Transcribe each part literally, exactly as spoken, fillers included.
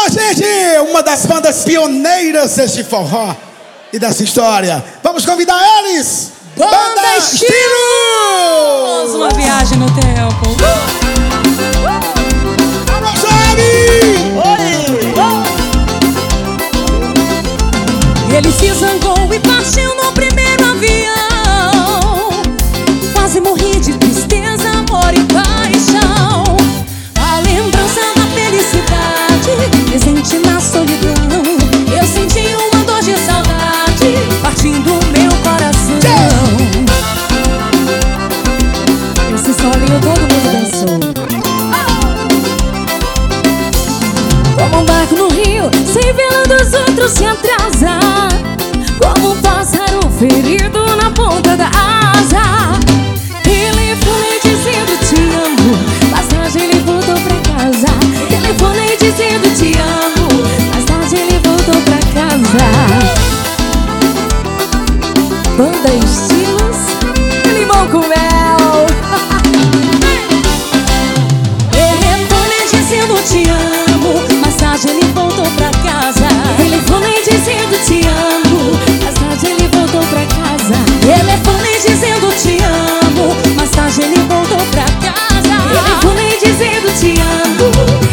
a gente, uma das bandas pioneiras deste forró e dessa história. Vamos convidar eles! Banda, Banda Estilos! Estilos! Uma viagem no tempo. Alô, Jaime! Ele se zangou e partiu no primeiro avião. Quase morri de tristeza, amor e paixão. A lembrança da felicidade presente na solidão. Eu senti uma dor de saudade partindo meu coração. Esse solinho todo mundo dançou. Como um barco no rio, sem vela dos outros se atrasa. Como um pássaro ferido na ponta da asa. Telefonei dizendo te amo, mais tarde ele voltou pra casa. Telefonei dizendo te amo, mais tarde ele voltou pra casa. Banda Estilos, limão com mel. Telefonei dizendo te amo, mais tarde ele voltou pra casa. Telefonei dizendo te amo, mais tarde ele voltou pra casa. Telefonei dizendo te amo, mais tarde ele voltou pra casa. Telefonei dizendo te amo.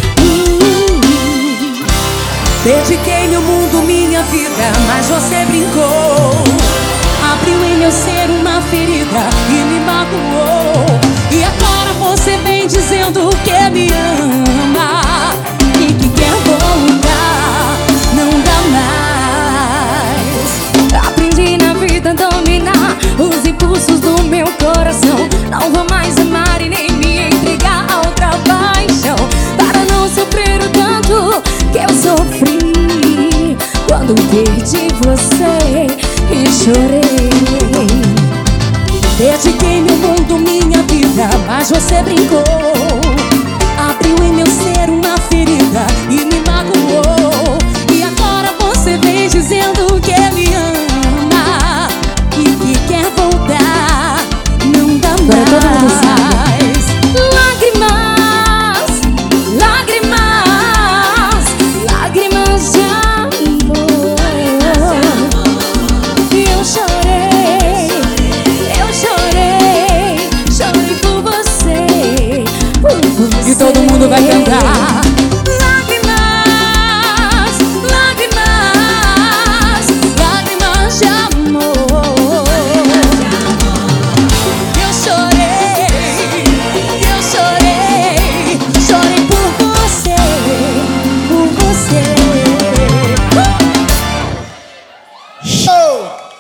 uh, Dediquei meu mundo, minha vida, mas você brincou. Abriu em meu ser uma ferida e me magoou. E agora você vem dizendo que me ama e que quer voltar. Não dá mais. Aprendi na vida a dominar os impulsos do meu coração. Não vou mais amar e nem me entregar a outra paixão, para não sofrer o tanto que eu sofri quando perdi você e chorei. Dediquei meu mundo, minha vida, mas você brincou. Abriu em meu ser uma ferida e me magoou. E agora você vem dizendo que me ama e que quer voltar. Não dá mais. Lágrimas, lágrimas, lágrimas de amor. E eu chorei, eu chorei, chorei por você, por você. E todo mundo vai cantar. Lágrimas, lágrimas, lágrimas de amor. Eu chorei, eu chorei, chorei por você, por você. Show!